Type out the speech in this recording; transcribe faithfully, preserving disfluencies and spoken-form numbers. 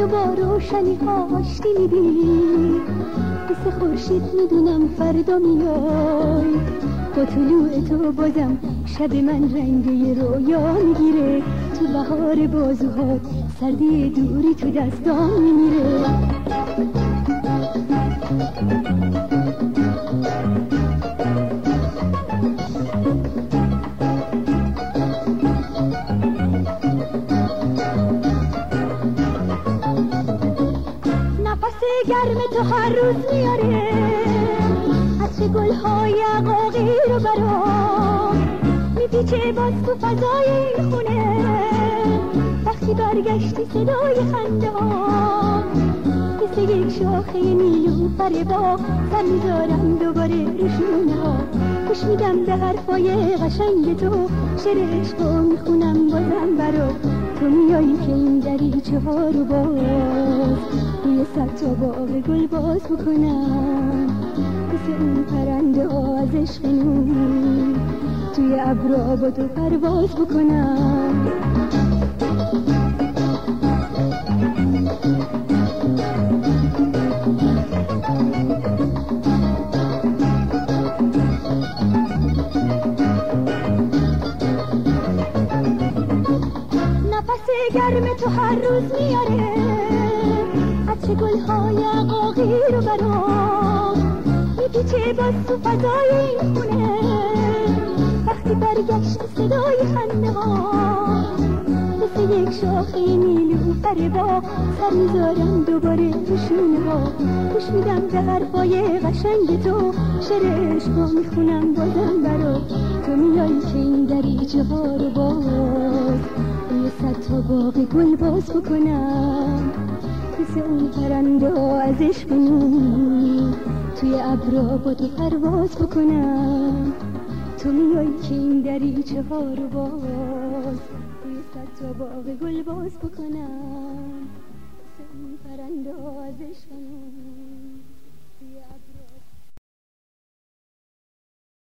منو با روشنی ها آشتی میدی، مثل خورشید میدونم فردا میای، با طلوع تو بازم شب من رنگ رویا میگیره، تو بهار بازوهات سردی دوری تو دستام میمیره. گرم تو هر روز میاره عطر گل‌های عقاقی رو برام میپیچه باز تو فضای این خونه، وقتی برگشتی صدای خنده ها مثل یک شاخه نیلوفر باغ سر میذارم دوباره رو شونه ها، گوش میدم به حرفای قشنگ تو، شعر عشقو میخونم بازم برات، تو میایی که این دریچه ها رو باز روی صد تا باغ گل باز بکنم، مثل اون پرنده ها از عشق نور توی ابرا با تو پرواز بکنم. نفس گرم تو هر روز میاره عطر گل‌های عقاقی رو برام میپیچه باز تو فضای این خونه، وقتی برگشت صدای خنده ها مثل یک شاخه نیلوفر باغ سر میذارم دوباره رو شونه ها، گوش میدم به حرفای قشنگ تو، شعر عشقو میخونم بازم برات، تو میایی که این دریچه ها رو باز روی صد تا باغ گل باز بکنم، مثل اون پرنده ها از عشق نور توی ابرا با تو پرواز بکنم، تو میایی که این دریچه ها رو باز روی صد تا باغ گل باز بکنم، مثل اون پرنده ها از عشق نور توی ابرا